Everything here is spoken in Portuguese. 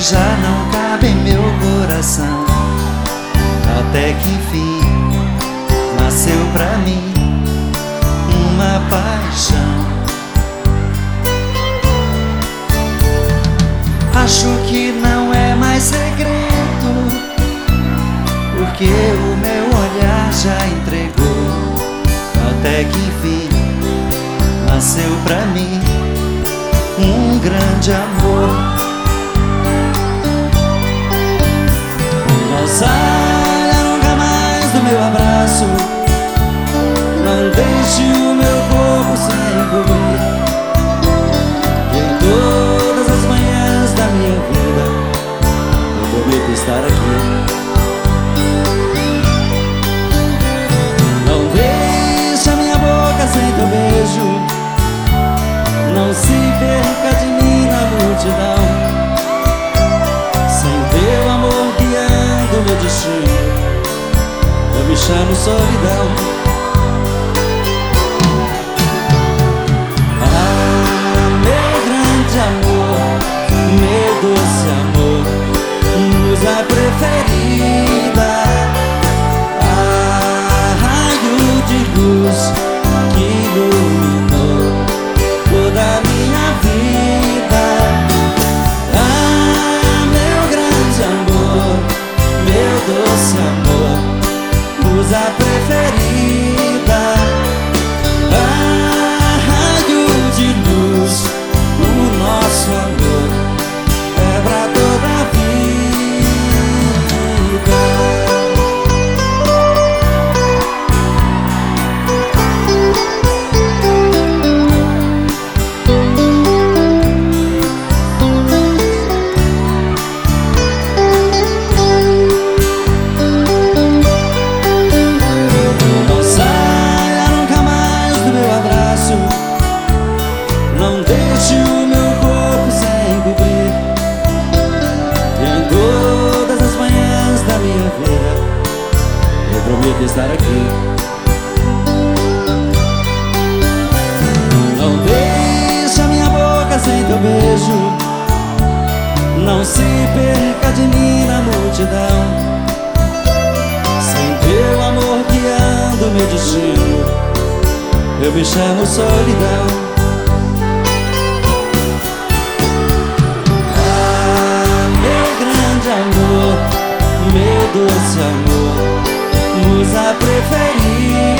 já não cabe em meu coração. Até que enfim nasceu pra mim uma paixão. Acho que não é mais segredo, porque o meu olhar já entregou. Até que enfim nasceu pra mim um grande amor. Não saia nunca mais do meu abraço, não deixe o meu corpo sem cobrir. E em todas as manhãs da minha vida eu prometo estar aqui. Não deixe a minha boca sem teu beijo, não se perca de mim na multidão. Sem teu amor guiando meu destino, eu me chamo solidão. Ah, meu grande amor, meu doce amor, musa preferida, ah, raio de luz que iluminou toda a minha vida. Ah, meu grande amor, meu doce amor, musa preferida, ah, raio de luz, o nosso amor é pra toda a vida. Não deixe o meu corpo sem cobrir. E em todas as manhãs da minha vida eu prometo estar aqui. Não deixe a minha boca sem teu beijo, não se perca de mim na multidão. Sem teu amor guiando meu destino, eu me chamo solidão. Amor, meu doce amor, musa preferida,